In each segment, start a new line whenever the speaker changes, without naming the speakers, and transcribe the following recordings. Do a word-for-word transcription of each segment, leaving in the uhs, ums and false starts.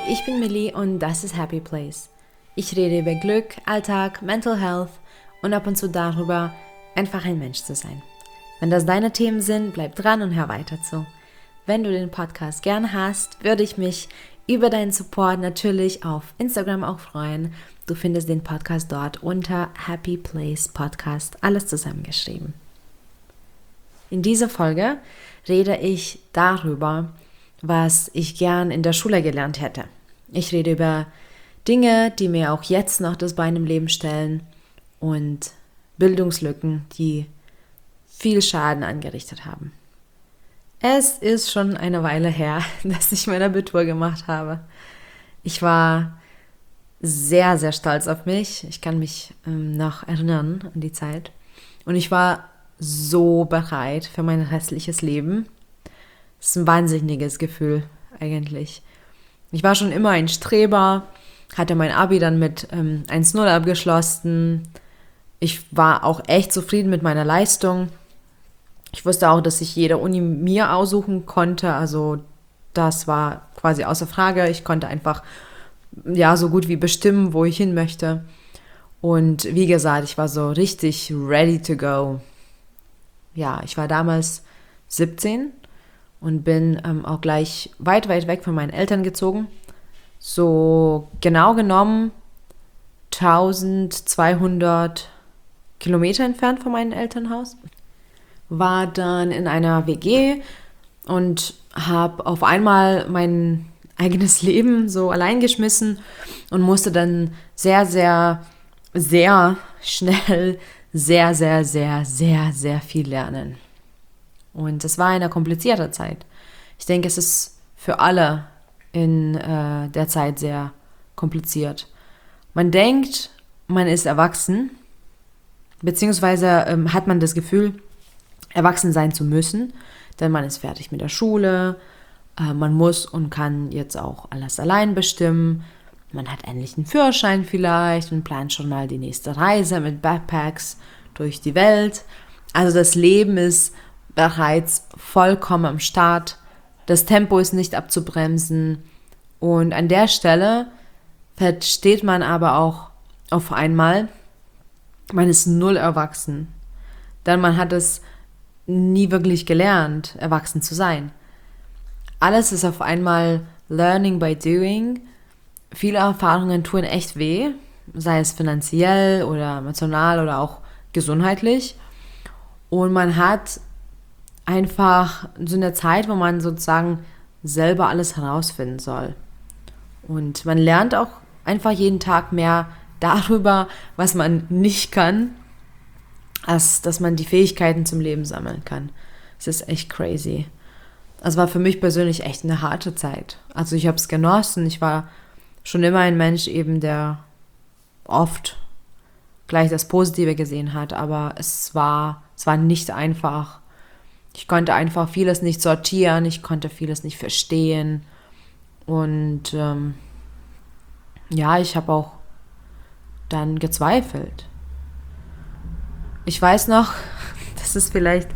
ich bin Millie und das ist Happy Place. Ich rede über Glück, Alltag, Mental Health und ab und zu darüber, einfach ein Mensch zu sein. Wenn das deine Themen sind, bleib dran und hör weiter zu. Wenn du den Podcast gern hast, würde ich mich über deinen Support natürlich auf Instagram auch freuen. Du findest den Podcast dort unter Happy Place Podcast, alles zusammengeschrieben. In dieser Folge rede ich darüber, was ich gern in der Schule gelernt hätte. Ich rede über Dinge, die mir auch jetzt noch das Bein im Leben stellen und Bildungslücken, die viel Schaden angerichtet haben. Es ist schon eine Weile her, dass ich mein Abitur gemacht habe. Ich war sehr, sehr stolz auf mich. Ich kann mich ähm, noch erinnern an die Zeit. Und ich war so bereit für mein restliches Leben. Das ist ein wahnsinniges Gefühl eigentlich. Ich war schon immer ein Streber, hatte mein Abi dann mit ähm, eins null abgeschlossen. Ich war auch echt zufrieden mit meiner Leistung. Ich wusste auch, dass ich jede Uni mir aussuchen konnte. Also das war quasi außer Frage. Ich konnte einfach ja so gut wie bestimmen, wo ich hin möchte. Und wie gesagt, ich war so richtig ready to go. Ja, ich war damals siebzehn und bin ähm, auch gleich weit, weit weg von meinen Eltern gezogen. So genau genommen eintausendzweihundert Kilometer entfernt von meinem Elternhaus. War dann in einer W G und habe auf einmal mein eigenes Leben so allein geschmissen und musste dann sehr, sehr, sehr schnell sehr, sehr, sehr, sehr, sehr viel lernen. Und es war eine komplizierte Zeit. Ich denke, es ist für alle in äh, der Zeit sehr kompliziert. Man denkt, man ist erwachsen, beziehungsweise ähm, hat man das Gefühl, erwachsen sein zu müssen, denn man ist fertig mit der Schule, äh, man muss und kann jetzt auch alles allein bestimmen, man hat endlich einen Führerschein vielleicht und plant schon mal die nächste Reise mit Backpacks durch die Welt. Also das Leben ist bereits vollkommen am Start, das Tempo ist nicht abzubremsen und an der Stelle versteht man aber auch auf einmal, man ist null erwachsen, denn man hat es nie wirklich gelernt, erwachsen zu sein. Alles ist auf einmal learning by doing. Viele Erfahrungen tun echt weh, sei es finanziell oder emotional oder auch gesundheitlich. Und man hat einfach so eine Zeit, wo man sozusagen selber alles herausfinden soll. Und man lernt auch einfach jeden Tag mehr darüber, was man nicht kann, als dass man die Fähigkeiten zum Leben sammeln kann. Es ist echt crazy. Es war für mich persönlich echt eine harte Zeit. Also ich habe es genossen. Ich war schon immer ein Mensch eben, der oft gleich das Positive gesehen hat, aber es war, es war nicht einfach. Ich konnte einfach vieles nicht sortieren, ich konnte vieles nicht verstehen und ähm, ja, ich habe auch dann gezweifelt. Ich weiß noch, das ist vielleicht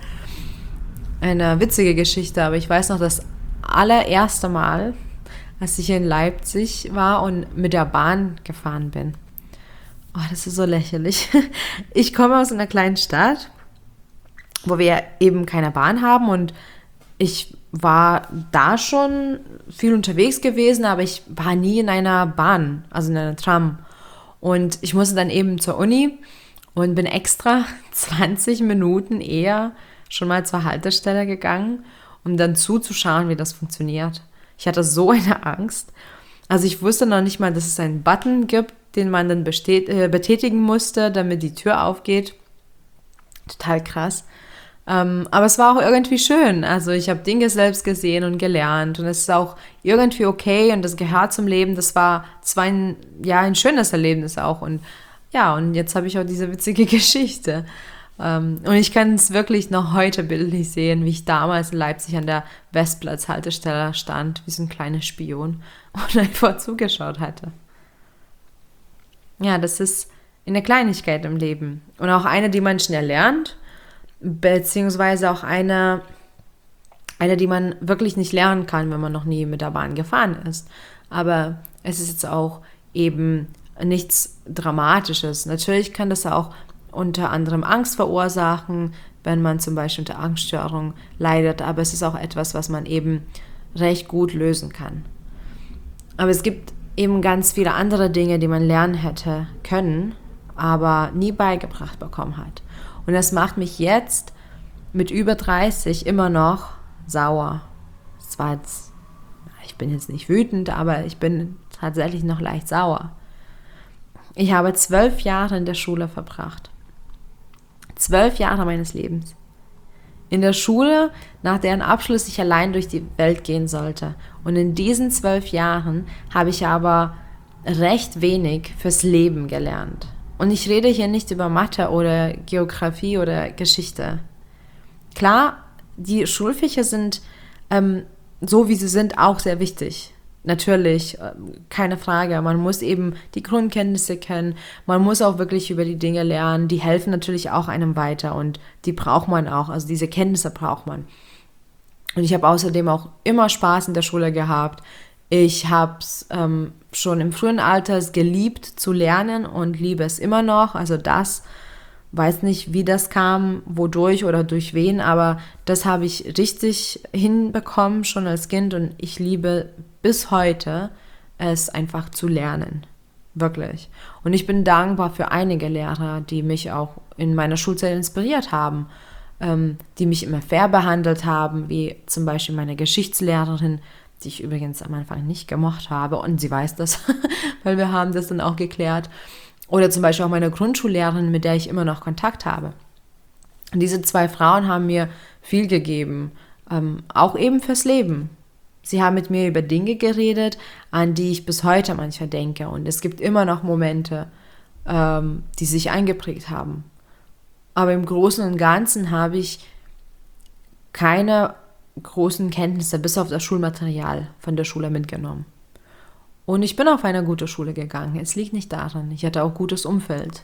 eine witzige Geschichte, aber ich weiß noch, das allererste Mal, als ich in Leipzig war und mit der Bahn gefahren bin. Oh, das ist so lächerlich. Ich komme aus einer kleinen Stadt, wo wir eben keine Bahn haben und ich war da schon viel unterwegs gewesen, aber ich war nie in einer Bahn, also in einer Tram. Und ich musste dann eben zur Uni und bin extra zwanzig Minuten eher schon mal zur Haltestelle gegangen, um dann zuzuschauen, wie das funktioniert. Ich hatte so eine Angst. Also ich wusste noch nicht mal, dass es einen Button gibt, den man dann bestät- äh, betätigen musste, damit die Tür aufgeht. Total krass. Ähm, aber es war auch irgendwie schön. Also ich habe Dinge selbst gesehen und gelernt und es ist auch irgendwie okay und das gehört zum Leben. Das war zwar ein, ja, ein schönes Erlebnis auch und ja, und jetzt habe ich auch diese witzige Geschichte. Um, und ich kann es wirklich noch heute bildlich sehen, wie ich damals in Leipzig an der Westplatz-Haltestelle stand, wie so ein kleiner Spion und einfach zugeschaut hatte. Ja, das ist eine Kleinigkeit im Leben und auch eine, die man schnell lernt, beziehungsweise auch eine, eine, die man wirklich nicht lernen kann, wenn man noch nie mit der Bahn gefahren ist. aber es ist jetzt auch eben nichts Dramatisches. Natürlich kann das auch unter anderem Angst verursachen, wenn man zum Beispiel unter Angststörung leidet, aber es ist auch etwas, was man eben recht gut lösen kann. Aber es gibt eben ganz viele andere Dinge, die man lernen hätte können, aber nie beigebracht bekommen hat. Und das macht mich jetzt mit über dreißig immer noch sauer. Zwar jetzt, ich bin jetzt nicht wütend, aber ich bin tatsächlich noch leicht sauer. Ich habe zwölf Jahre in der Schule verbracht. Zwölf Jahre meines Lebens. In der Schule, nach deren Abschluss ich allein durch die Welt gehen sollte. Und in diesen zwölf Jahren habe ich aber recht wenig fürs Leben gelernt. Und ich rede hier nicht über Mathe oder Geografie oder Geschichte. Klar, die Schulfächer sind ähm, so, wie sie sind, auch sehr wichtig. Natürlich, keine Frage. Man muss eben die Grundkenntnisse kennen. Man muss auch wirklich über die Dinge lernen. Die helfen natürlich auch einem weiter und die braucht man auch. Also diese Kenntnisse braucht man. Und ich habe außerdem auch immer Spaß in der Schule gehabt. Ich habe es ähm, schon im frühen Alter geliebt zu lernen und liebe es immer noch. Also das, weiß nicht, wie das kam, wodurch oder durch wen, aber das habe ich richtig hinbekommen schon als Kind und ich liebe bis heute es einfach zu lernen. Wirklich. Und ich bin dankbar für einige Lehrer, die mich auch in meiner Schulzeit inspiriert haben, ähm, die mich immer fair behandelt haben, wie zum Beispiel meine Geschichtslehrerin, die ich übrigens am Anfang nicht gemocht habe und sie weiß das, weil wir haben das dann auch geklärt. Oder zum Beispiel auch meine Grundschullehrerin, mit der ich immer noch Kontakt habe. Und diese zwei Frauen haben mir viel gegeben, ähm, auch eben fürs Leben. Sie haben mit mir über Dinge geredet, an die ich bis heute manchmal denke. Und es gibt immer noch Momente, ähm, die sich eingeprägt haben. Aber im Großen und Ganzen habe ich keine großen Kenntnisse bis auf das Schulmaterial von der Schule mitgenommen. Und ich bin auf eine gute Schule gegangen. Es liegt nicht daran. Ich hatte auch gutes Umfeld.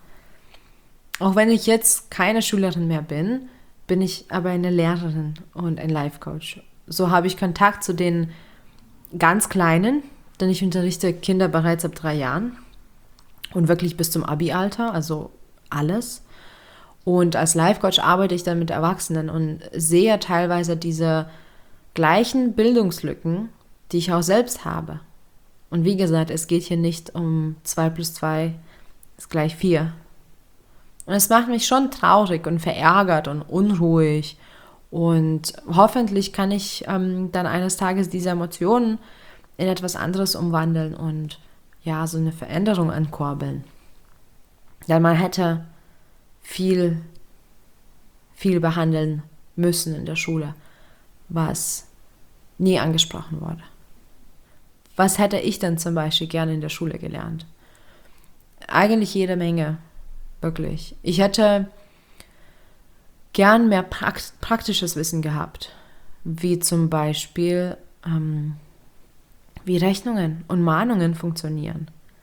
Auch wenn ich jetzt keine Schülerin mehr bin, bin ich aber eine Lehrerin und ein Life-Coach. So habe ich Kontakt zu den ganz Kleinen, denn ich unterrichte Kinder bereits ab drei Jahren und wirklich bis zum Abi-Alter, also alles. Und als Life-Coach arbeite ich dann mit Erwachsenen und sehe teilweise diese gleichen Bildungslücken, die ich auch selbst habe. Und wie gesagt, es geht hier nicht um zwei plus zwei ist gleich vier. Und es macht mich schon traurig und verärgert und unruhig. Und hoffentlich kann ich ähm, dann eines Tages diese Emotionen in etwas anderes umwandeln und ja, so eine Veränderung ankurbeln. Denn man hätte viel, viel behandeln müssen in der Schule, was nie angesprochen wurde. Was hätte ich denn zum Beispiel gerne in der Schule gelernt? Eigentlich jede Menge, wirklich. Ich hätte gern mehr praktisches Wissen gehabt, wie zum Beispiel, ähm, wie Rechnungen und Mahnungen funktionieren.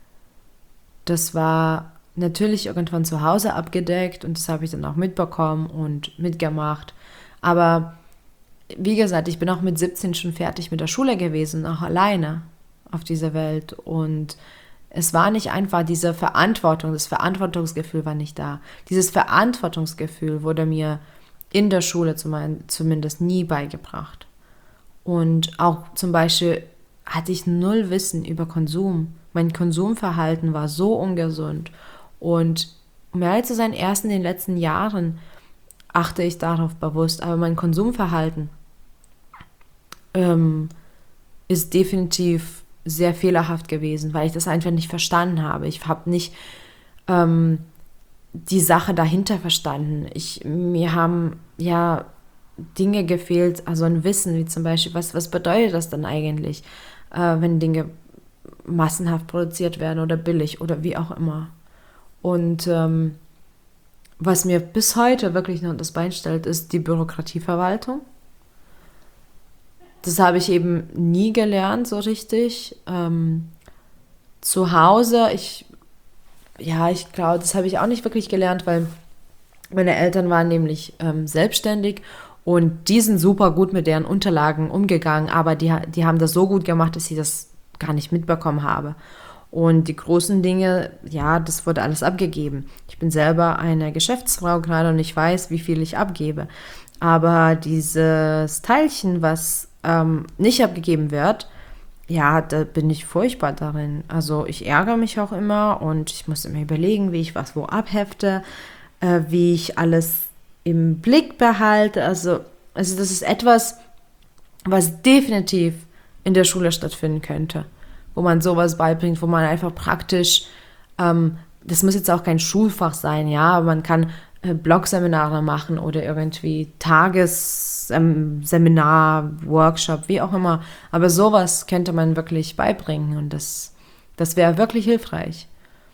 Das war natürlich irgendwann zu Hause abgedeckt und das habe ich dann auch mitbekommen und mitgemacht. Aber wie gesagt, ich bin auch mit siebzehn schon fertig mit der Schule gewesen, auch alleine auf dieser Welt. Und es war nicht einfach diese Verantwortung, das Verantwortungsgefühl war nicht da. Dieses Verantwortungsgefühl wurde mir in der Schule zumindest nie beigebracht. Und auch zum Beispiel hatte ich null Wissen über Konsum. Mein Konsumverhalten war so ungesund. Und um ehrlich zu sein, erst in den letzten Jahren achte ich darauf bewusst. Aber mein Konsumverhalten ähm, ist definitiv sehr fehlerhaft gewesen, weil ich das einfach nicht verstanden habe. Ich habe nicht ähm, die Sache dahinter verstanden. Ich, mir haben ja Dinge gefehlt, also ein Wissen, wie zum Beispiel, was, was bedeutet das dann eigentlich, äh, wenn Dinge massenhaft produziert werden oder billig oder wie auch immer. Und ähm, was mir bis heute wirklich noch das Bein stellt, ist die Bürokratieverwaltung. Das habe ich eben nie gelernt so richtig. Ähm, zu Hause, ich, ja, ich glaube, das habe ich auch nicht wirklich gelernt, weil meine Eltern waren nämlich ähm, selbstständig und die sind super gut mit deren Unterlagen umgegangen, aber die, die haben das so gut gemacht, dass sie das gar nicht mitbekommen habe. Und die großen Dinge, ja, das wurde alles abgegeben. Ich bin selber eine Geschäftsfrau gerade und ich weiß, wie viel ich abgebe. Aber dieses Teilchen, was ähm, nicht abgegeben wird, ja, da bin ich furchtbar darin. Also ich ärgere mich auch immer und ich muss immer überlegen, wie ich was wo abhefte, äh, wie ich alles im Blick behalte. Also, also das ist etwas, was definitiv in der Schule stattfinden könnte, wo man sowas beibringt, wo man einfach praktisch, ähm, das muss jetzt auch kein Schulfach sein, ja, aber man kann äh, Blogseminare machen oder irgendwie Tagesseminar, ähm, Workshop, wie auch immer. Aber sowas könnte man wirklich beibringen und das, das wäre wirklich hilfreich.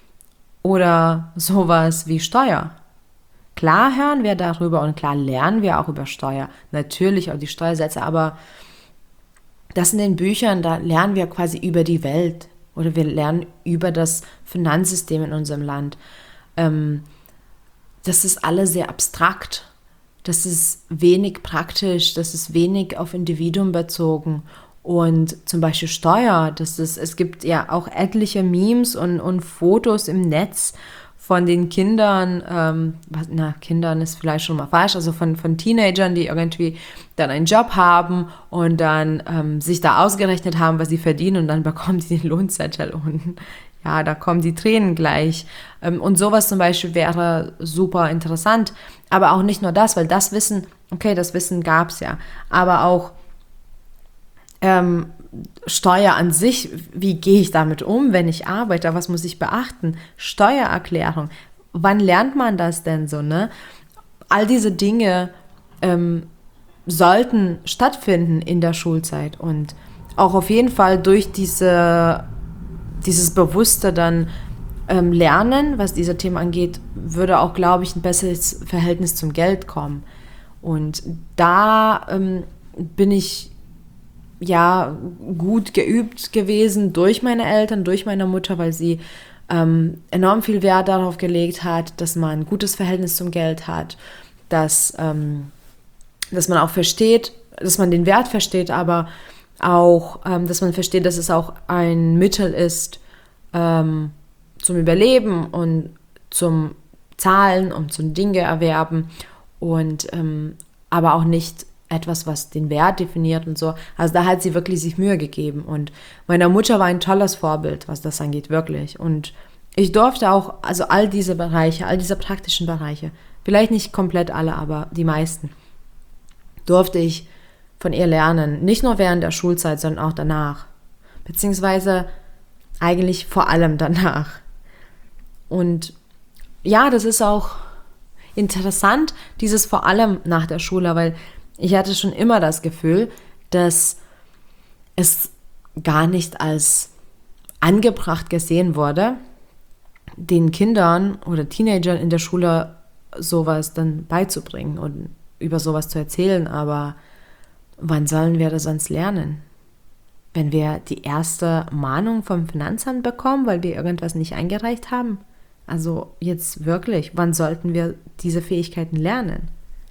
Oder sowas wie Steuer. Klar hören wir darüber und klar lernen wir auch über Steuer. Natürlich auch die Steuersätze, aber das in den Büchern, da lernen wir quasi über die Welt oder wir lernen über das Finanzsystem in unserem Land. Ähm, das ist alles sehr abstrakt, das ist wenig praktisch, das ist wenig auf Individuum bezogen. Und zum Beispiel Steuer, das ist, es gibt ja auch etliche Memes und, und Fotos im Netz von den Kindern, ähm, was, na, Kindern ist vielleicht schon mal falsch, also von, von Teenagern, die irgendwie dann einen Job haben und dann ähm, sich da ausgerechnet haben, was sie verdienen und dann bekommen sie den Lohnzettel und ja, da kommen die Tränen gleich. Ähm, und sowas zum Beispiel wäre super interessant, aber auch nicht nur das, weil das Wissen, okay, das Wissen gab es ja, aber auch ähm, Steuer an sich, wie gehe ich damit um, wenn ich arbeite, was muss ich beachten? Steuererklärung, wann lernt man das denn so, ne? All diese Dinge ähm, sollten stattfinden in der Schulzeit und auch auf jeden Fall durch diese, dieses bewusste dann ähm, Lernen, was dieses Thema angeht, würde auch, glaube ich, ein besseres Verhältnis zum Geld kommen. Und da ähm, bin ich ja gut geübt gewesen durch meine Eltern, durch meine Mutter, weil sie ähm, enorm viel Wert darauf gelegt hat, dass man ein gutes Verhältnis zum Geld hat, dass, ähm, dass man auch versteht, dass man den Wert versteht, aber auch, ähm, dass man versteht, dass es auch ein Mittel ist ähm, zum Überleben und zum Zahlen, um zum Dinge erwerben und ähm, aber auch nicht etwas, was den Wert definiert und so. Also da hat sie wirklich sich Mühe gegeben und meine Mutter war ein tolles Vorbild, was das angeht, wirklich. Und ich durfte auch, also all diese Bereiche, all diese praktischen Bereiche, vielleicht nicht komplett alle, aber die meisten, durfte ich von ihr lernen. Nicht nur während der Schulzeit, sondern auch danach. Beziehungsweise eigentlich vor allem danach. Und ja, das ist auch interessant, dieses vor allem nach der Schule, weil ich hatte schon immer das Gefühl, dass es gar nicht als angebracht gesehen wurde, den Kindern oder Teenagern in der Schule sowas dann beizubringen und über sowas zu erzählen. Aber wann sollen wir das sonst lernen? Wenn wir die erste Mahnung vom Finanzamt bekommen, weil wir irgendwas nicht eingereicht haben? Also jetzt wirklich, wann sollten wir diese Fähigkeiten lernen?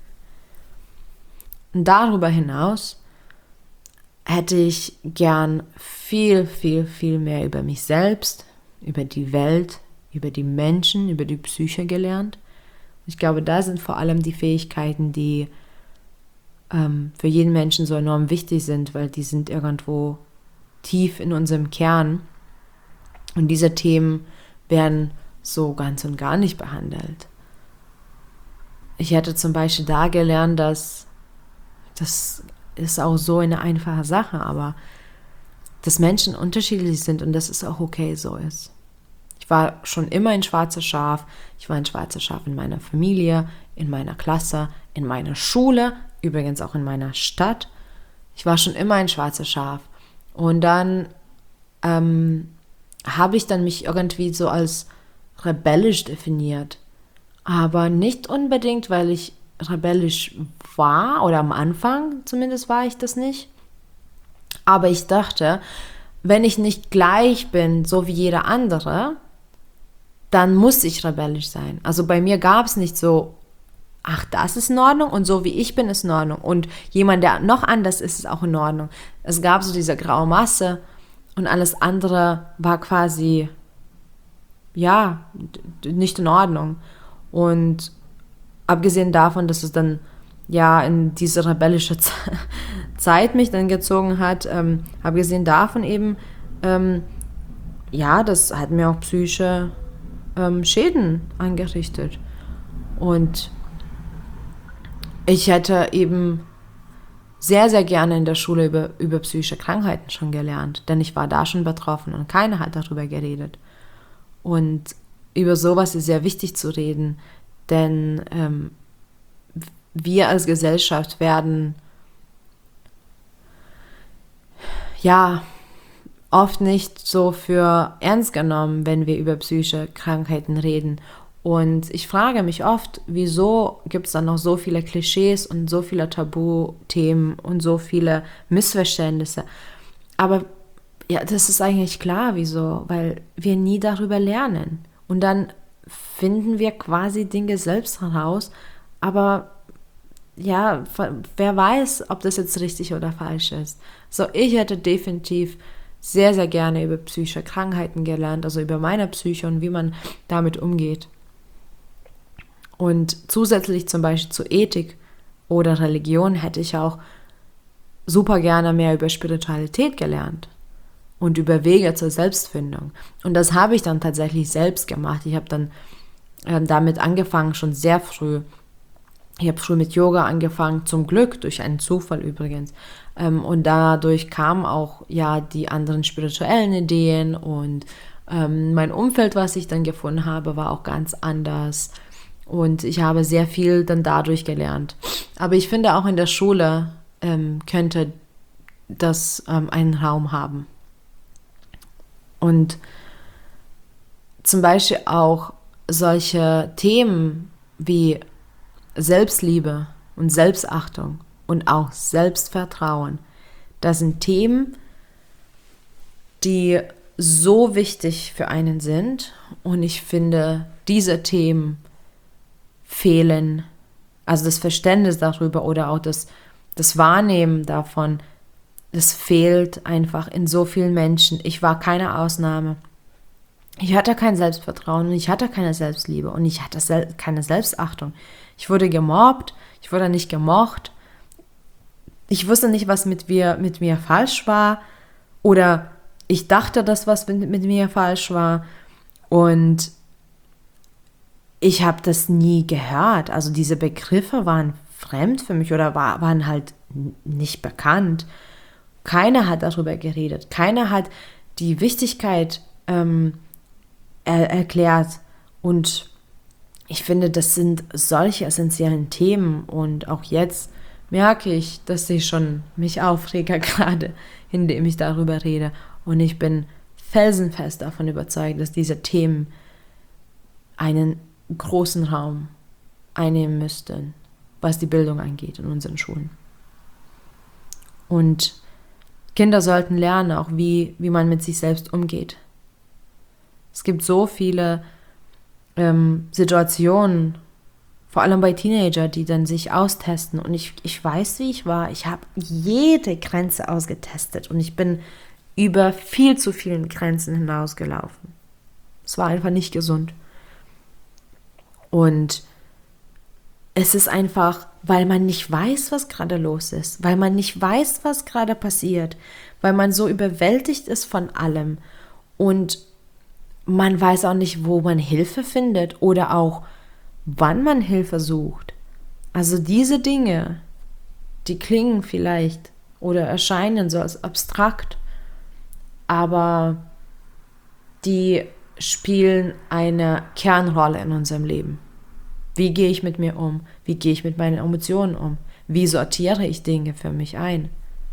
Und darüber hinaus hätte ich gern viel, viel, viel mehr über mich selbst, über die Welt, über die Menschen, über die Psyche gelernt. Ich glaube, da sind vor allem die Fähigkeiten, die ähm, für jeden Menschen so enorm wichtig sind, weil die sind irgendwo tief in unserem Kern. Und diese Themen werden so ganz und gar nicht behandelt. Ich hätte zum Beispiel da gelernt, dass das ist auch so eine einfache Sache, aber dass Menschen unterschiedlich sind und dass es auch okay so ist. Ich war schon immer ein schwarzes Schaf. Ich war ein schwarzes Schaf in meiner Familie, in meiner Klasse, in meiner Schule, übrigens auch in meiner Stadt. Ich war schon immer ein schwarzes Schaf. Und dann ähm, habe ich dann mich irgendwie so als rebellisch definiert. Aber nicht unbedingt, weil ich rebellisch war, oder am Anfang zumindest war ich das nicht. Aber ich dachte, wenn ich nicht gleich bin, so wie jeder andere, dann muss ich rebellisch sein. Also bei mir gab es nicht so, ach, das ist in Ordnung und so wie ich bin, ist in Ordnung. Und jemand, der noch anders ist, ist auch in Ordnung. Es gab so diese graue Masse und alles andere war quasi, ja, nicht in Ordnung. Und abgesehen davon, dass es dann ja in diese rebellische Zeit mich dann gezogen hat, ähm, abgesehen davon eben, ähm, ja, das hat mir auch psychische ähm, Schäden angerichtet. Und ich hätte eben sehr, sehr gerne in der Schule über, über psychische Krankheiten schon gelernt, denn ich war da schon betroffen und keiner hat darüber geredet. Und über sowas ist sehr wichtig zu reden, denn ähm, wir als Gesellschaft werden ja oft nicht so für ernst genommen, wenn wir über psychische Krankheiten reden. Und ich frage mich oft, wieso gibt es dann noch so viele Klischees und so viele Tabuthemen und so viele Missverständnisse. Aber ja, das ist eigentlich klar, wieso, weil wir nie darüber lernen. Und dann finden wir quasi Dinge selbst heraus, aber ja, wer weiß, ob das jetzt richtig oder falsch ist. So, ich hätte definitiv sehr, sehr gerne über psychische Krankheiten gelernt, also über meine Psyche und wie man damit umgeht. Und zusätzlich zum Beispiel zu Ethik oder Religion hätte ich auch super gerne mehr über Spiritualität gelernt und über Wege zur Selbstfindung. Und das habe ich dann tatsächlich selbst gemacht. Ich habe dann äh, damit angefangen, schon sehr früh. Ich habe früh mit Yoga angefangen, zum Glück, durch einen Zufall übrigens. Ähm, und dadurch kamen auch ja die anderen spirituellen Ideen und ähm, mein Umfeld, was ich dann gefunden habe, war auch ganz anders. Und ich habe sehr viel dann dadurch gelernt. Aber ich finde, auch in der Schule ähm, könnte das ähm, einen Raum haben. Und zum Beispiel auch solche Themen wie Selbstliebe und Selbstachtung und auch Selbstvertrauen, das sind Themen, die so wichtig für einen sind. Und ich finde, diese Themen fehlen, also das Verständnis darüber oder auch das, das Wahrnehmen davon, das fehlt einfach in so vielen Menschen. Ich war keine Ausnahme. Ich hatte kein Selbstvertrauen und ich hatte keine Selbstliebe und ich hatte sel- keine Selbstachtung. Ich wurde gemobbt, ich wurde nicht gemocht. Ich wusste nicht, was mit mir, mit mir falsch war oder ich dachte, dass was mit, mit mir falsch war und ich habe das nie gehört. Also diese Begriffe waren fremd für mich oder war, waren halt nicht bekannt. Keiner hat darüber geredet. Keiner hat die Wichtigkeit ähm, er, erklärt. Und ich finde, das sind solche essentiellen Themen. Und auch jetzt merke ich, dass ich schon mich aufrege, gerade indem ich darüber rede. Und ich bin felsenfest davon überzeugt, dass diese Themen einen großen Raum einnehmen müssten, was die Bildung angeht in unseren Schulen. Und Kinder sollten lernen, auch wie, wie man mit sich selbst umgeht. Es gibt so viele ähm, Situationen, vor allem bei Teenagern, die dann sich austesten. Und ich, ich weiß, wie ich war. Ich habe jede Grenze ausgetestet und ich bin über viel zu vielen Grenzen hinausgelaufen. Es war einfach nicht gesund. Und es ist einfach, weil man nicht weiß, was gerade los ist, weil man nicht weiß, was gerade passiert, weil man so überwältigt ist von allem und man weiß auch nicht, wo man Hilfe findet oder auch, wann man Hilfe sucht. Also diese Dinge, die klingen vielleicht oder erscheinen so als abstrakt, aber die spielen eine Kernrolle in unserem Leben. Wie gehe ich mit mir um? Wie gehe ich mit meinen Emotionen um? Wie sortiere ich Dinge für mich ein?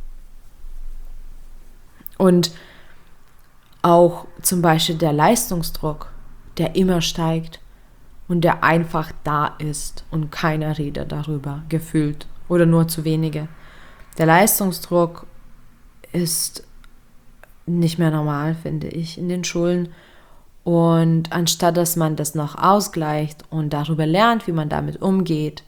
Und auch zum Beispiel der Leistungsdruck, der immer steigt und der einfach da ist und keiner redet darüber, gefühlt oder nur zu wenige. Der Leistungsdruck ist nicht mehr normal, finde ich, in den Schulen. Und anstatt dass man das noch ausgleicht und darüber lernt, wie man damit umgeht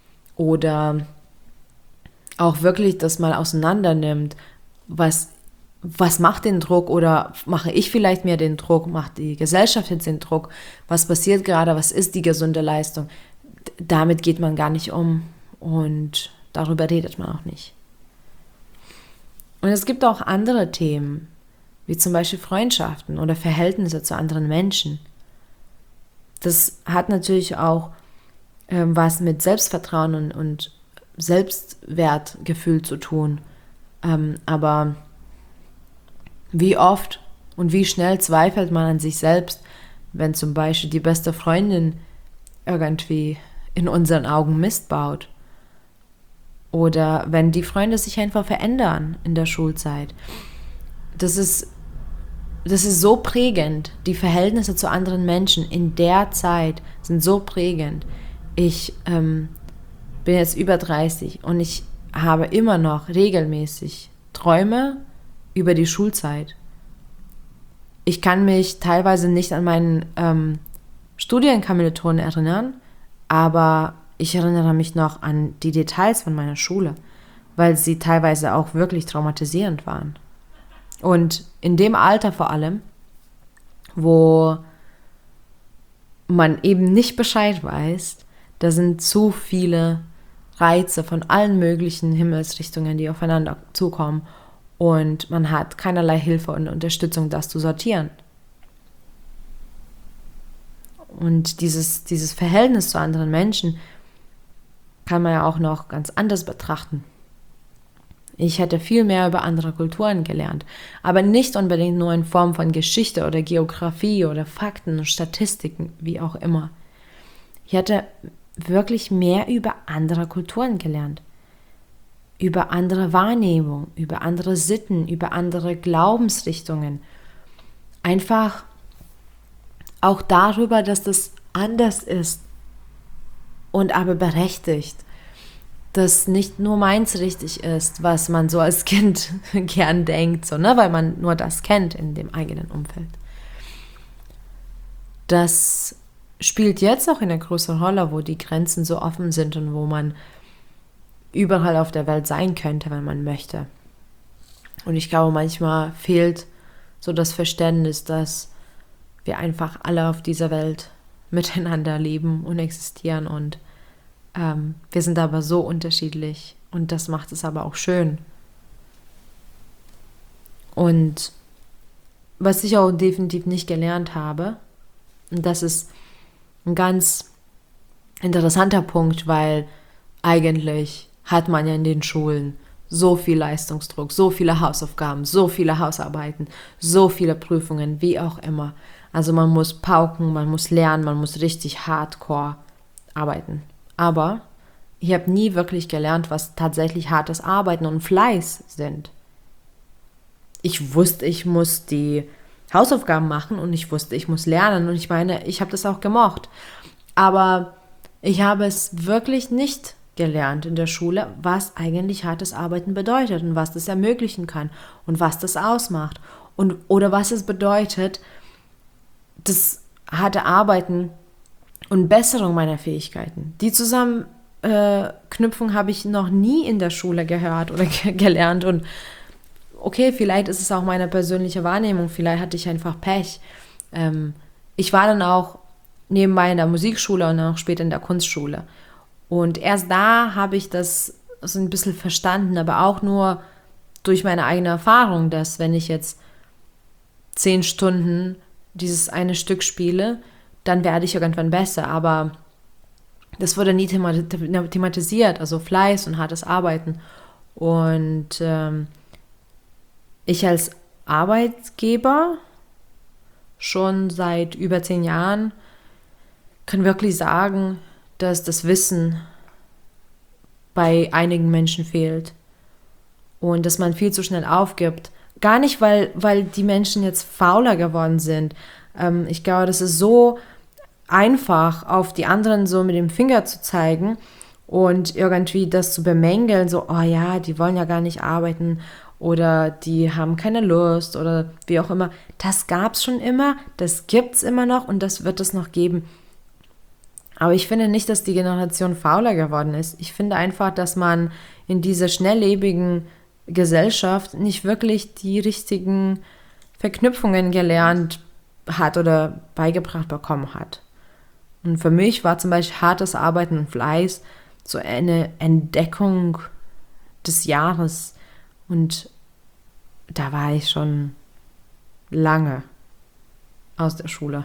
oder auch wirklich das mal auseinander nimmt, was was macht den Druck oder mache ich vielleicht mehr den Druck, macht die Gesellschaft jetzt den Druck, was passiert gerade, was ist die gesunde Leistung? D- damit geht man gar nicht um und darüber redet man auch nicht. Und es gibt auch andere Themen, wie zum Beispiel Freundschaften oder Verhältnisse zu anderen Menschen. Das hat natürlich auch ähm, was mit Selbstvertrauen und, und Selbstwertgefühl zu tun. Ähm, aber wie oft und wie schnell zweifelt man an sich selbst, wenn zum Beispiel die beste Freundin irgendwie in unseren Augen Mist baut. Oder wenn die Freunde sich einfach verändern in der Schulzeit. Das ist, das ist so prägend. Die Verhältnisse zu anderen Menschen in der Zeit sind so prägend. Ich ähm, bin jetzt über dreißig und ich habe immer noch regelmäßig Träume über die Schulzeit. Ich kann mich teilweise nicht an meinen ähm, Studienkommilitonen erinnern, aber ich erinnere mich noch an die Details von meiner Schule, weil sie teilweise auch wirklich traumatisierend waren. Und in dem Alter vor allem, wo man eben nicht Bescheid weiß, da sind zu viele Reize von allen möglichen Himmelsrichtungen, die aufeinander zukommen und man hat keinerlei Hilfe und Unterstützung, das zu sortieren. Und dieses, dieses Verhältnis zu anderen Menschen kann man ja auch noch ganz anders betrachten. Ich hätte viel mehr über andere Kulturen gelernt, aber nicht unbedingt nur in Form von Geschichte oder Geografie oder Fakten und Statistiken, wie auch immer. Ich hätte wirklich mehr über andere Kulturen gelernt, über andere Wahrnehmung, über andere Sitten, über andere Glaubensrichtungen. Einfach auch darüber, dass das anders ist und aber berechtigt, dass nicht nur meins richtig ist, was man so als Kind gern denkt, so, ne? Weil man nur das kennt in dem eigenen Umfeld. Das spielt jetzt auch eine große Rolle, wo die Grenzen so offen sind und wo man überall auf der Welt sein könnte, wenn man möchte. Und ich glaube, manchmal fehlt so das Verständnis, dass wir einfach alle auf dieser Welt miteinander leben und existieren und ähm, wir sind aber so unterschiedlich und das macht es aber auch schön. Und was ich auch definitiv nicht gelernt habe, und das ist ein ganz interessanter Punkt, weil eigentlich hat man ja in den Schulen so viel Leistungsdruck, so viele Hausaufgaben, so viele Hausarbeiten, so viele Prüfungen, wie auch immer. Also man muss pauken, man muss lernen, man muss richtig hardcore arbeiten. Aber ich habe nie wirklich gelernt, was tatsächlich hartes Arbeiten und Fleiß sind. Ich wusste, ich muss die Hausaufgaben machen und ich wusste, ich muss lernen und ich meine, ich habe das auch gemocht. Aber ich habe es wirklich nicht gelernt in der Schule, was eigentlich hartes Arbeiten bedeutet und was das ermöglichen kann und was das ausmacht und oder was es bedeutet, das harte Arbeiten und Besserung meiner Fähigkeiten. Die Zusammenknüpfung äh, habe ich noch nie in der Schule gehört oder ge- gelernt und okay, vielleicht ist es auch meine persönliche Wahrnehmung, vielleicht hatte ich einfach Pech. Ähm, ich war dann auch nebenbei in der Musikschule und dann auch später in der Kunstschule. Und erst da habe ich das so ein bisschen verstanden, aber auch nur durch meine eigene Erfahrung, dass wenn ich jetzt zehn Stunden dieses eine Stück spiele, dann werde ich irgendwann besser. Aber das wurde nie thematisiert, also Fleiß und hartes Arbeiten. Und ähm, ich als Arbeitgeber schon seit über zehn Jahren kann wirklich sagen, dass das Wissen bei einigen Menschen fehlt und dass man viel zu schnell aufgibt. Gar nicht, weil, weil die Menschen jetzt fauler geworden sind. Ähm, ich glaube, das ist so einfach, auf die anderen so mit dem Finger zu zeigen und irgendwie das zu bemängeln, so, oh ja, die wollen ja gar nicht arbeiten oder die haben keine Lust oder wie auch immer. Das gab es schon immer, das gibt es immer noch und das wird es noch geben. Aber ich finde nicht, dass die Generation fauler geworden ist. Ich finde einfach, dass man in dieser schnelllebigen Gesellschaft nicht wirklich die richtigen Verknüpfungen gelernt hat oder beigebracht bekommen hat. Und für mich war zum Beispiel hartes Arbeiten und Fleiß so eine Entdeckung des Jahres. Und da war ich schon lange aus der Schule.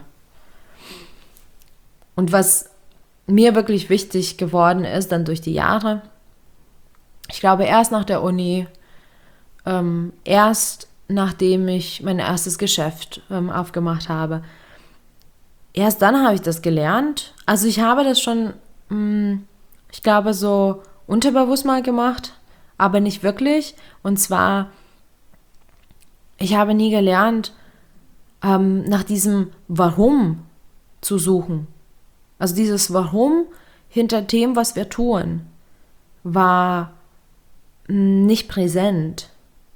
Und was mir wirklich wichtig geworden ist, dann durch die Jahre, ich glaube erst nach der Uni, ähm, erst nachdem ich mein erstes Geschäft ähm, aufgemacht habe, erst dann habe ich das gelernt. Also ich habe das schon, mh, ich glaube, so unterbewusst mal gemacht, aber nicht wirklich. Und zwar, ich habe nie gelernt, ähm, nach diesem Warum zu suchen. Also dieses Warum hinter dem, was wir tun, war nicht präsent.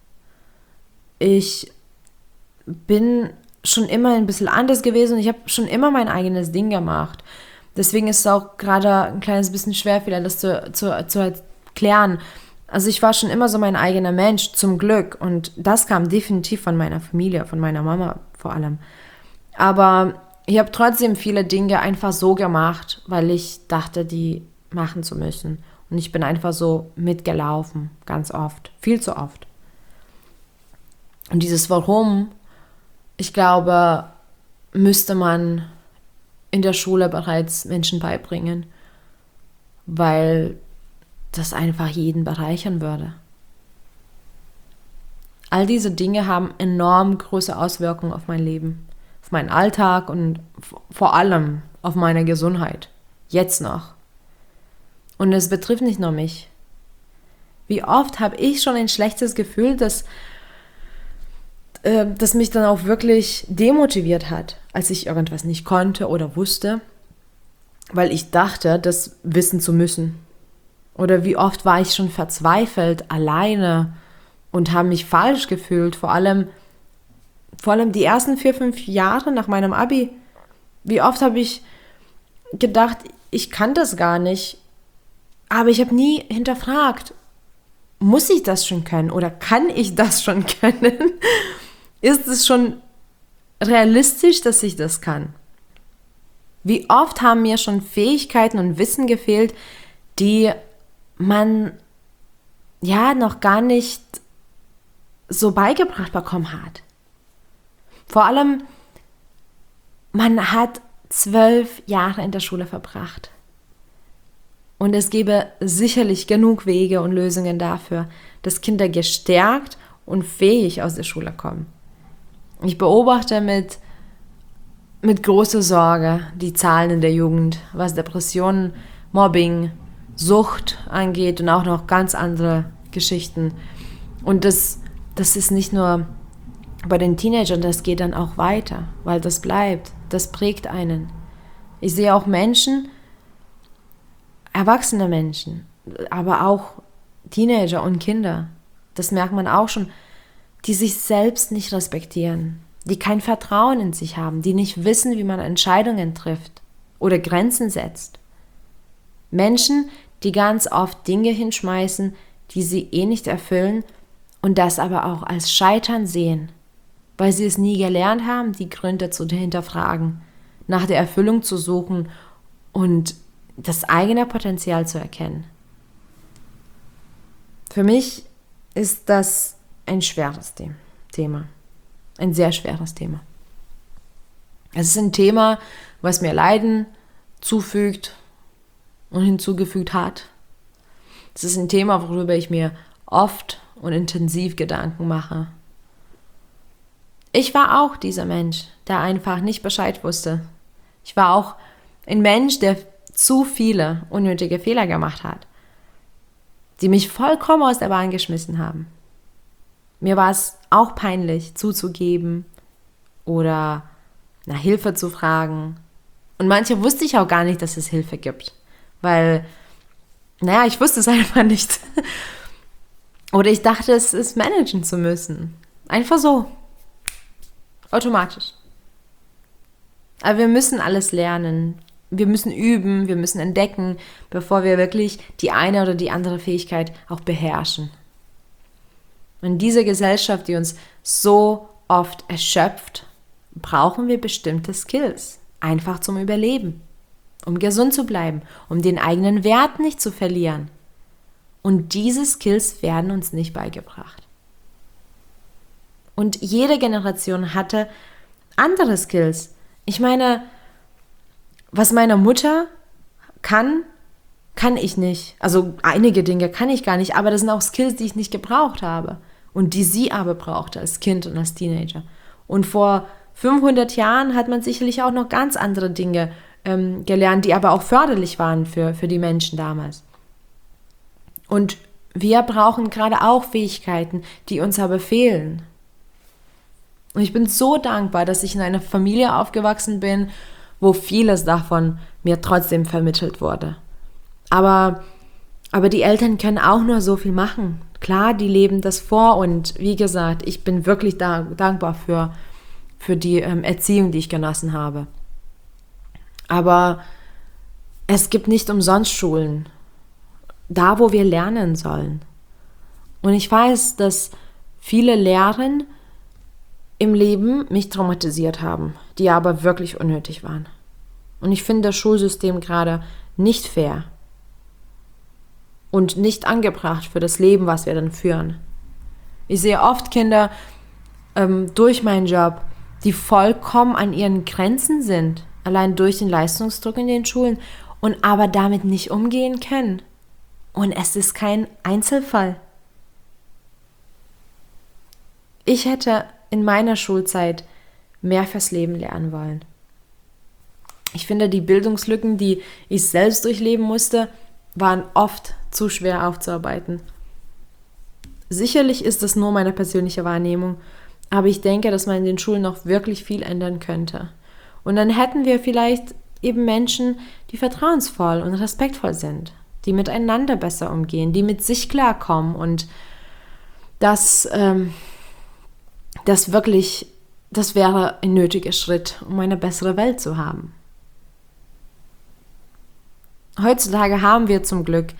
Ich bin schon immer ein bisschen anders gewesen und ich habe schon immer mein eigenes Ding gemacht. Deswegen ist es auch gerade ein kleines bisschen schwer, vielleicht das zu, zu, zu erklären. Also ich war schon immer so mein eigener Mensch, zum Glück. Und das kam definitiv von meiner Familie, von meiner Mama vor allem. Aber ich habe trotzdem viele Dinge einfach so gemacht, weil ich dachte, die machen zu müssen. Und ich bin einfach so mitgelaufen, ganz oft, viel zu oft. Und dieses Warum, ich glaube, müsste man in der Schule bereits Menschen beibringen, weil das einfach jeden bereichern würde. All diese Dinge haben enorm große Auswirkungen auf mein Leben, auf meinen Alltag und vor allem auf meine Gesundheit. Jetzt noch. Und es betrifft nicht nur mich. Wie oft habe ich schon ein schlechtes Gefühl, dass, äh, das mich dann auch wirklich demotiviert hat, als ich irgendwas nicht konnte oder wusste, weil ich dachte, das wissen zu müssen. Oder wie oft war ich schon verzweifelt, alleine und habe mich falsch gefühlt, vor allem, vor allem die ersten vier, fünf Jahre nach meinem Abi. Wie oft habe ich gedacht, ich kann das gar nicht, aber ich habe nie hinterfragt, muss ich das schon können oder kann ich das schon können? Ist es schon realistisch, dass ich das kann? Wie oft haben mir schon Fähigkeiten und Wissen gefehlt, die man ja noch gar nicht so beigebracht bekommen hat. Vor allem, man hat zwölf Jahre in der Schule verbracht. Und es gäbe sicherlich genug Wege und Lösungen dafür, dass Kinder gestärkt und fähig aus der Schule kommen. Ich beobachte mit, mit großer Sorge die Zahlen in der Jugend, was Depressionen, Mobbing, Sucht angeht und auch noch ganz andere Geschichten. Und das, das ist nicht nur bei den Teenagern, das geht dann auch weiter, weil das bleibt, das prägt einen. Ich sehe auch Menschen, erwachsene Menschen, aber auch Teenager und Kinder, das merkt man auch schon, die sich selbst nicht respektieren, die kein Vertrauen in sich haben, die nicht wissen, wie man Entscheidungen trifft oder Grenzen setzt. Menschen, die ganz oft Dinge hinschmeißen, die sie eh nicht erfüllen und das aber auch als Scheitern sehen, weil sie es nie gelernt haben, die Gründe zu hinterfragen, nach der Erfüllung zu suchen und das eigene Potenzial zu erkennen. Für mich ist das ein schweres Thema, ein sehr schweres Thema. Es ist ein Thema, was mir Leiden zufügt und hinzugefügt hat. Es ist ein Thema, worüber ich mir oft und intensiv Gedanken mache. Ich war auch dieser Mensch, der einfach nicht Bescheid wusste. Ich war auch ein Mensch, der zu viele unnötige Fehler gemacht hat, die mich vollkommen aus der Bahn geschmissen haben. Mir war es auch peinlich, zuzugeben oder nach Hilfe zu fragen. Und manche wusste ich auch gar nicht, dass es Hilfe gibt. Weil, naja, ich wusste es einfach nicht. Oder ich dachte, es ist managen zu müssen. Einfach so. Automatisch. Aber wir müssen alles lernen. Wir müssen üben, wir müssen entdecken, bevor wir wirklich die eine oder die andere Fähigkeit auch beherrschen. In dieser Gesellschaft, die uns so oft erschöpft, brauchen wir bestimmte Skills, einfach zum Überleben, um gesund zu bleiben, um den eigenen Wert nicht zu verlieren. Und diese Skills werden uns nicht beigebracht. Und jede Generation hatte andere Skills. Ich meine, was meine Mutter kann, kann ich nicht. Also einige Dinge kann ich gar nicht, aber das sind auch Skills, die ich nicht gebraucht habe und die sie aber brauchte als Kind und als Teenager. Und vor fünfhundert Jahren hat man sicherlich auch noch ganz andere Dinge ähm, gelernt, die aber auch förderlich waren für, für die Menschen damals. Und wir brauchen gerade auch Fähigkeiten, die uns aber fehlen. Und ich bin so dankbar, dass ich in einer Familie aufgewachsen bin, wo vieles davon mir trotzdem vermittelt wurde. Aber, aber die Eltern können auch nur so viel machen. Klar, die leben das vor und wie gesagt, ich bin wirklich da, dankbar für, für die ähm, Erziehung, die ich genossen habe. Aber es gibt nicht umsonst Schulen, da wo wir lernen sollen. Und ich weiß, dass viele Lehren im Leben mich traumatisiert haben, die aber wirklich unnötig waren. Und ich finde das Schulsystem gerade nicht fair und nicht angebracht für das Leben, was wir dann führen. Ich sehe oft Kinder ähm, durch meinen Job, die vollkommen an ihren Grenzen sind, allein durch den Leistungsdruck in den Schulen und aber damit nicht umgehen können. Und es ist kein Einzelfall. Ich hätte in meiner Schulzeit mehr fürs Leben lernen wollen. Ich finde, die Bildungslücken, die ich selbst durchleben musste, waren oft zu schwer aufzuarbeiten. Sicherlich ist das nur meine persönliche Wahrnehmung, aber ich denke, dass man in den Schulen noch wirklich viel ändern könnte. Und dann hätten wir vielleicht eben Menschen, die vertrauensvoll und respektvoll sind, die miteinander besser umgehen, die mit sich klarkommen und das, ähm, das wirklich, das wäre ein nötiger Schritt, um eine bessere Welt zu haben. Heutzutage haben wir zum Glück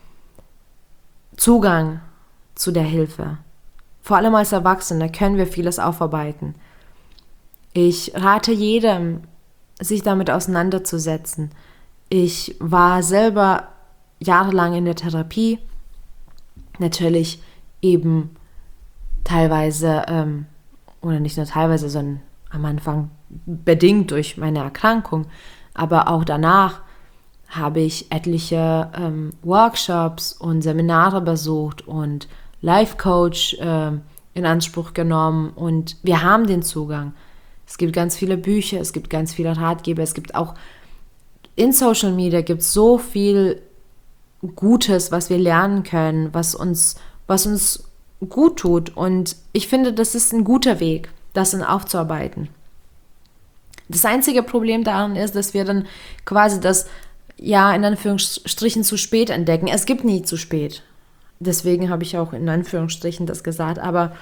Zugang zu der Hilfe. Vor allem als Erwachsene können wir vieles aufarbeiten. Ich rate jedem, sich damit auseinanderzusetzen. Ich war selber jahrelang in der Therapie, natürlich eben teilweise, ähm, oder nicht nur teilweise, sondern am Anfang bedingt durch meine Erkrankung, aber auch danach habe ich etliche ähm, Workshops und Seminare besucht und Life-Coach äh, in Anspruch genommen und wir haben den Zugang. Es gibt ganz viele Bücher, es gibt ganz viele Ratgeber, es gibt auch in Social Media gibt es so viel Gutes, was wir lernen können, was uns, was uns gut tut und ich finde, das ist ein guter Weg, das dann aufzuarbeiten. Das einzige Problem daran ist, dass wir dann quasi das ja, in Anführungsstrichen zu spät entdecken. Es gibt nie zu spät. Deswegen habe ich auch in Anführungsstrichen das gesagt. Aber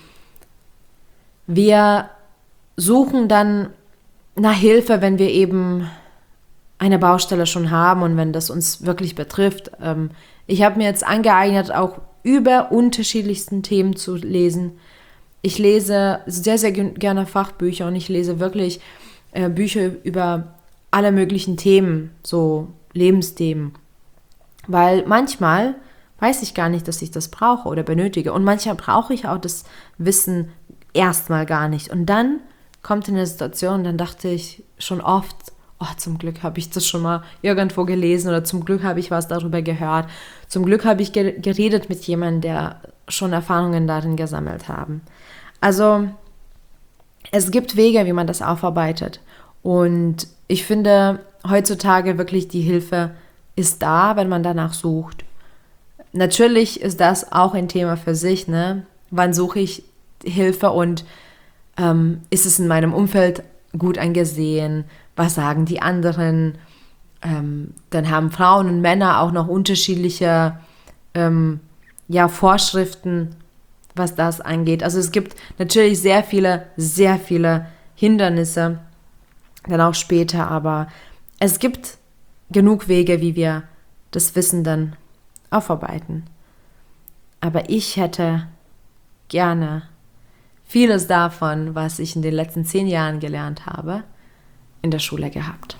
wir suchen dann nach Hilfe, wenn wir eben eine Baustelle schon haben und wenn das uns wirklich betrifft. Ich habe mir jetzt angeeignet, auch über unterschiedlichsten Themen zu lesen. Ich lese sehr, sehr gerne Fachbücher und ich lese wirklich Bücher über alle möglichen Themen, so Lebensthemen. Weil manchmal weiß ich gar nicht, dass ich das brauche oder benötige. Und manchmal brauche ich auch das Wissen erstmal gar nicht. Und dann kommt eine Situation, dann dachte ich schon oft, oh, zum Glück habe ich das schon mal irgendwo gelesen oder zum Glück habe ich was darüber gehört. Zum Glück habe ich ge- geredet mit jemandem, der schon Erfahrungen darin gesammelt haben. Also es gibt Wege, wie man das aufarbeitet. Und ich finde, heutzutage wirklich die Hilfe ist da, wenn man danach sucht. Natürlich ist das auch ein Thema für sich, ne? Wann suche ich Hilfe und ähm, ist es in meinem Umfeld gut angesehen? Was sagen die anderen? Ähm, dann haben Frauen und Männer auch noch unterschiedliche ähm, ja, Vorschriften, was das angeht. Also es gibt natürlich sehr viele, sehr viele Hindernisse, dann auch später, aber es gibt genug Wege, wie wir das Wissen dann aufarbeiten. Aber ich hätte gerne vieles davon, was ich in den letzten zehn Jahren gelernt habe, in der Schule gehabt.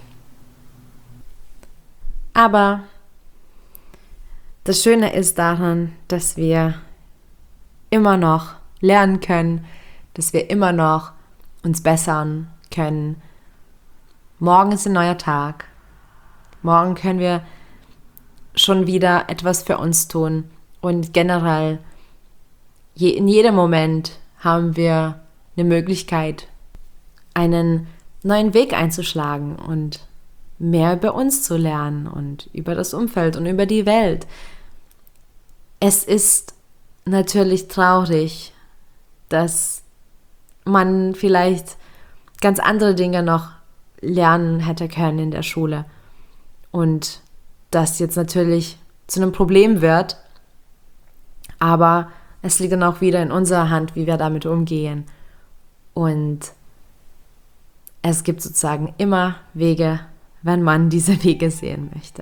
Aber das Schöne ist daran, dass wir immer noch lernen können, dass wir immer noch uns bessern können. Morgen ist ein neuer Tag. Morgen können wir schon wieder etwas für uns tun. Und generell, je, in jedem Moment haben wir eine Möglichkeit, einen neuen Weg einzuschlagen und mehr über uns zu lernen und über das Umfeld und über die Welt. Es ist natürlich traurig, dass man vielleicht ganz andere Dinge noch lernen hätte können in der Schule und das jetzt natürlich zu einem Problem wird, aber es liegt dann auch wieder in unserer Hand, wie wir damit umgehen. Und es gibt sozusagen immer Wege, wenn man diese Wege sehen möchte.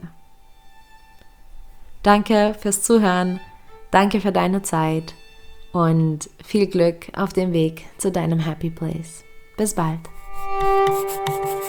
Danke fürs Zuhören, danke für deine Zeit und viel Glück auf dem Weg zu deinem Happy Place. Bis bald.